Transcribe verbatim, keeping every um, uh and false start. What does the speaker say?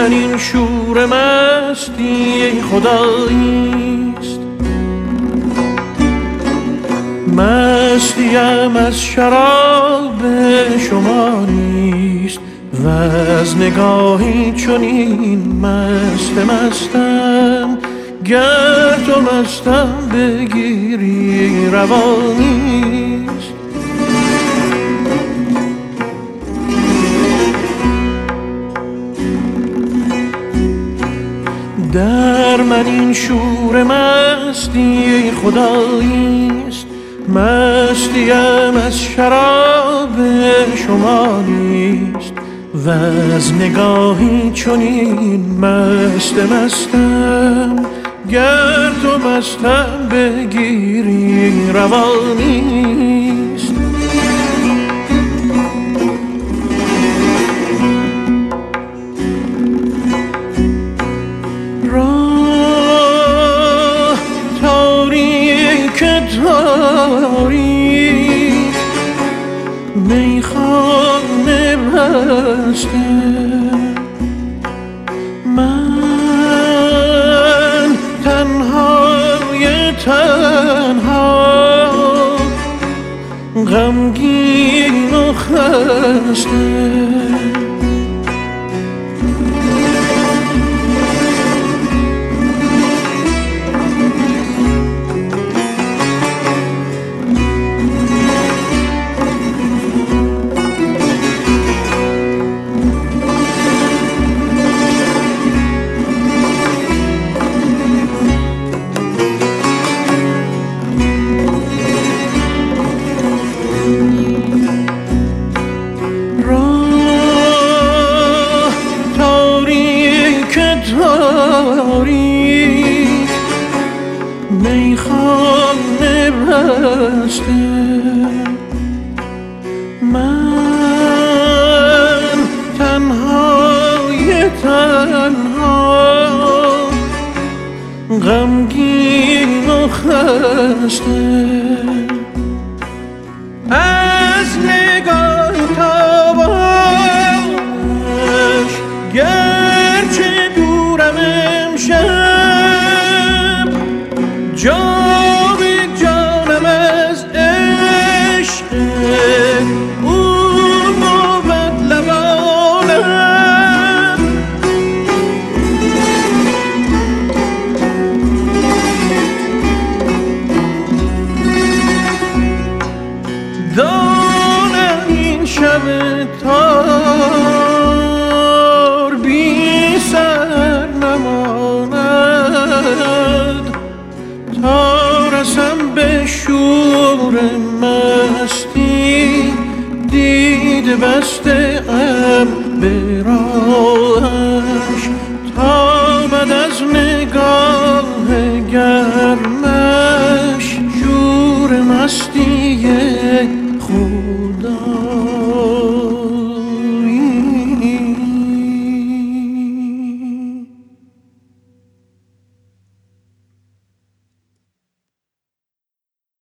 من این شور مستی خداییست، مستیم از شراب شما نیست و از نگاهی چنین مست مستم، گر تو مستم بگیری روانیست. در من این شور مستی خداییست، مستیم از شراب شما نیست و از نگاهی چنین مست مستم، گر تو مستم بگیری روانیست. راه تاریک تاریک میخانه بسته، من تنهای تنها غمگین و خسته. تاریک میخانه بسته، من تنهای تنها غمگین و خسته. از نگاه تابش گرچه دورم امشب، جام جانم از عشق او بود لبانم. دانم این شب تار بی سر نماند، تا رسم به شور مستی، دید بسته ام به راه